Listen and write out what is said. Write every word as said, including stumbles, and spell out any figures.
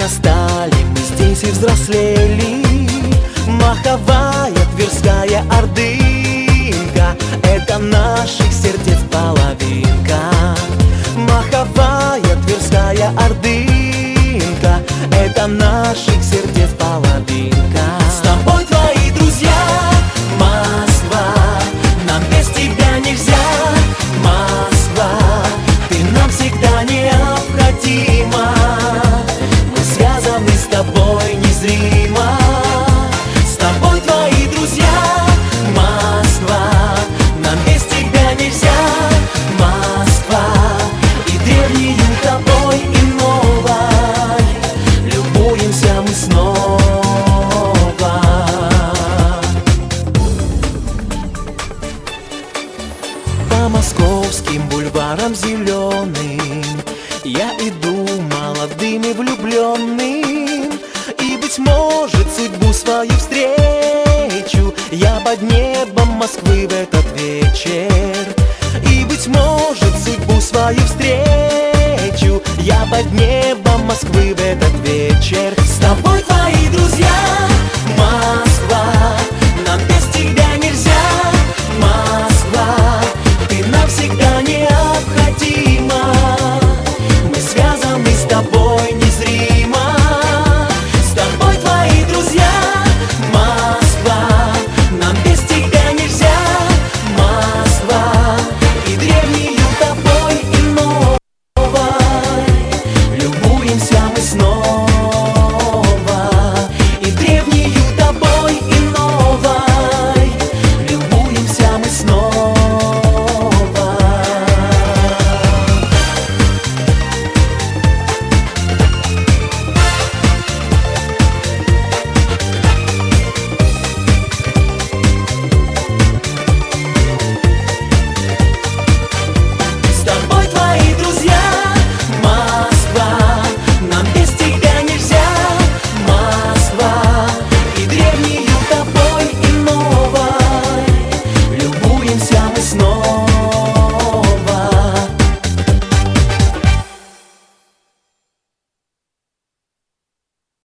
Подрастали мы здесь и взрослели. Маховая Тверская Ордынка — это наших сердец половинка. Маховая Тверская Ордынка — это наших сердец половинка. С тобой твои друзья, Москва, нам без тебя нельзя. Москва, ты нам всегда необходима. Мы связаны с тобой незримо. С тобой твои друзья, Москва, нам без тебя нельзя. Москва, и древнею тобой, и новой любуемся мы снова. По московским бульварам зеленым я иду молодым и влюбленным.